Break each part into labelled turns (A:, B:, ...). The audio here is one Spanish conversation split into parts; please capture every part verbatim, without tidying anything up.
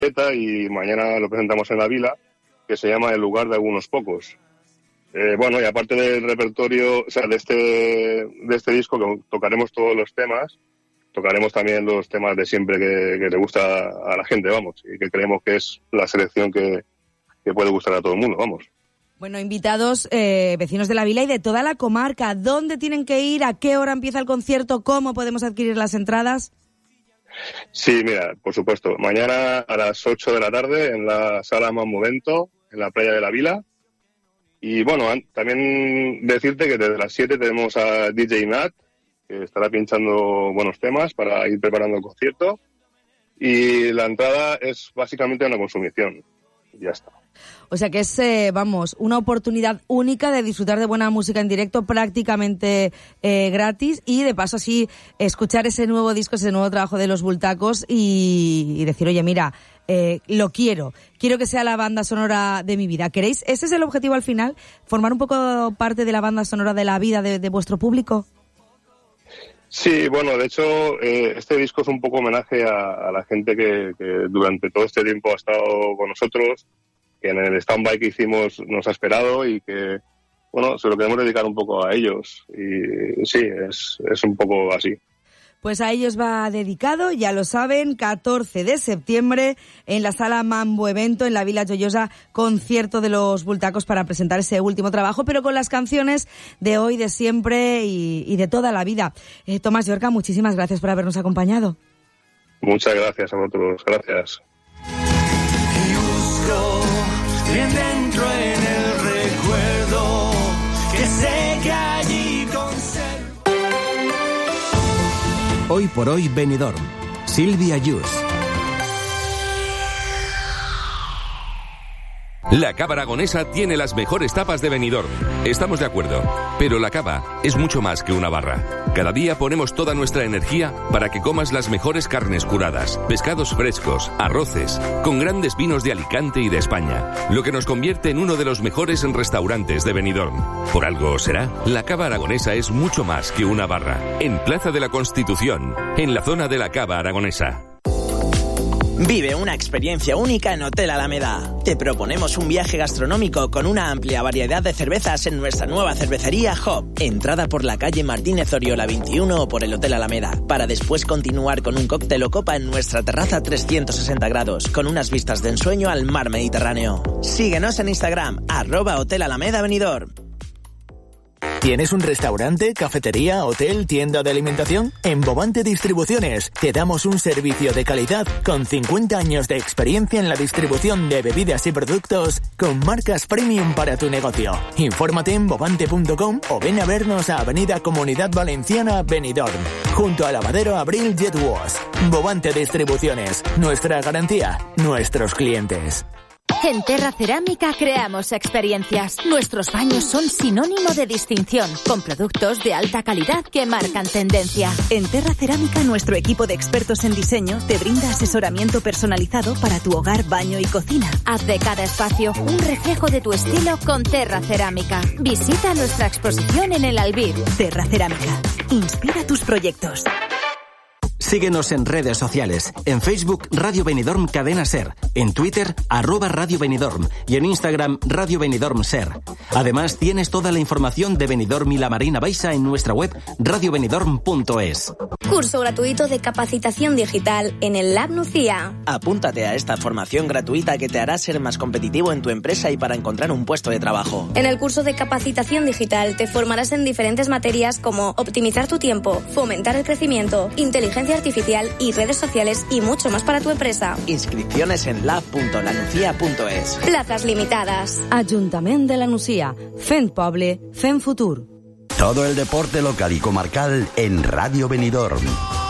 A: y mañana lo presentamos en la Vila, que se llama El lugar de algunos pocos. Eh, bueno, y aparte del repertorio, o sea, de este, de este disco, que tocaremos todos los temas, tocaremos también los temas de siempre que, que le gusta a la gente, vamos, y que creemos que es la selección que, que puede gustar a todo el mundo, vamos.
B: Bueno, invitados, eh, vecinos de la Vila y de toda la comarca, ¿dónde tienen que ir? ¿A qué hora empieza el concierto? ¿Cómo podemos adquirir las entradas?
A: Sí, mira, por supuesto. Mañana a las ocho de la tarde en la Sala Momento, en la playa de la Vila. Y bueno, también decirte que desde las siete tenemos a D J Nat, que estará pinchando buenos temas para ir preparando el concierto. Y la entrada es básicamente una consumición. Ya está.
B: O sea que es, eh, vamos, una oportunidad única de disfrutar de buena música en directo, prácticamente eh, gratis, y de paso así escuchar ese nuevo disco, ese nuevo trabajo de Los Bultacos y, y decir, oye, mira, eh, lo quiero, quiero que sea la banda sonora de mi vida. ¿Queréis? ¿Ese es el objetivo al final? ¿Formar un poco parte de la banda sonora de la vida de, de vuestro público?
A: Sí, bueno, de hecho, eh, este disco es un poco homenaje a, a la gente que, que durante todo este tiempo ha estado con nosotros, que en el stand-by que hicimos nos ha esperado y que, bueno, se lo queremos dedicar un poco a ellos. Y sí, es, es un poco así.
B: Pues a ellos va dedicado, ya lo saben, catorce de septiembre en la Sala Mambo Evento, en la Vila Joyosa, concierto de Los Bultacos para presentar ese último trabajo, pero con las canciones de hoy, de siempre y, y de toda la vida. Eh, Tomás Llorca, muchísimas gracias por habernos acompañado.
A: Muchas gracias a vosotros, gracias.
C: Y busco bien dentro en el recuerdo que sé que allí conservo.
D: Hoy por hoy Benidorm. Silvia Yus.
E: La Cava Aragonesa tiene las mejores tapas de Benidorm. Estamos de acuerdo, pero la cava es mucho más que una barra. Cada día ponemos toda nuestra energía para que comas las mejores carnes curadas, pescados frescos, arroces, con grandes vinos de Alicante y de España, lo que nos convierte en uno de los mejores restaurantes de Benidorm. Por algo será, la Cava Aragonesa es mucho más que una barra. En Plaza de la Constitución, en la zona de la Cava Aragonesa.
F: Vive una experiencia única en Hotel Alameda. Te proponemos un viaje gastronómico con una amplia variedad de cervezas en nuestra nueva cervecería Hop. Entrada por la calle Martínez Oriola veintiuno o por el Hotel Alameda, para después continuar con un cóctel o copa en nuestra terraza trescientos sesenta grados, con unas vistas de ensueño al mar Mediterráneo. Síguenos en Instagram, arroba Hotel Alameda Benidorm.
G: ¿Tienes un restaurante, cafetería, hotel, tienda de alimentación? En Bovante Distribuciones te damos un servicio de calidad con cincuenta años de experiencia en la distribución de bebidas y productos con marcas premium para tu negocio. Infórmate en bovante punto com o ven a vernos a Avenida Comunidad Valenciana Benidorm, junto a Lavadero Abril Jet Wash. Bovante Distribuciones, nuestra garantía, nuestros clientes.
H: En Terra Cerámica creamos experiencias. Nuestros baños son sinónimo de distinción, con productos de alta calidad que marcan tendencia.
I: En Terra Cerámica, nuestro equipo de expertos en diseño te brinda asesoramiento personalizado para tu hogar, baño y cocina.
H: Haz de cada espacio un reflejo de tu estilo con Terra Cerámica. Visita nuestra exposición en el Albir.
I: Terra Cerámica. Inspira tus proyectos.
D: Síguenos en redes sociales. En Facebook, Radio Benidorm Cadena Ser. En Twitter, arroba Radio Benidorm. Y en Instagram, Radio Benidorm Ser. Además, tienes toda la información de Benidorm y la Marina Baixa en nuestra web radio benidorm punto es.
J: Curso gratuito de capacitación digital en el Lab Nucía.
F: Apúntate a esta formación gratuita que te hará ser más competitivo en tu empresa y para encontrar un puesto de trabajo.
J: En el curso de capacitación digital te formarás en diferentes materias como optimizar tu tiempo, fomentar el crecimiento, inteligencia artificial y redes sociales y mucho más para tu empresa.
F: Inscripciones en lab punto la nucía punto es.
J: Plazas limitadas.
B: Ayuntamiento de la Nucía. Fent Poble, Fent Futur.
K: Todo el deporte local y comarcal en Radio Benidorm.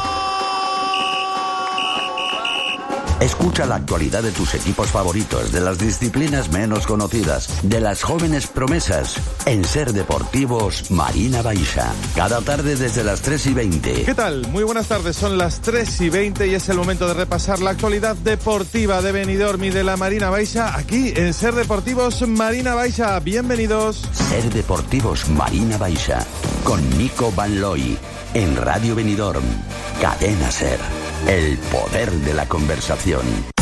K: Escucha la actualidad de tus equipos favoritos, de las disciplinas menos conocidas, de las jóvenes promesas, en Ser Deportivos Marina Baixa. Cada tarde desde las tres y veinte.
L: ¿Qué tal? Muy buenas tardes, son las tres y veinte y es el momento de repasar la actualidad deportiva de Benidorm y de la Marina Baixa, aquí en Ser Deportivos Marina Baixa. Bienvenidos.
K: Ser Deportivos Marina Baixa, con Nico Van Looy, en Radio Benidorm, Cadena Ser. El poder de la conversación.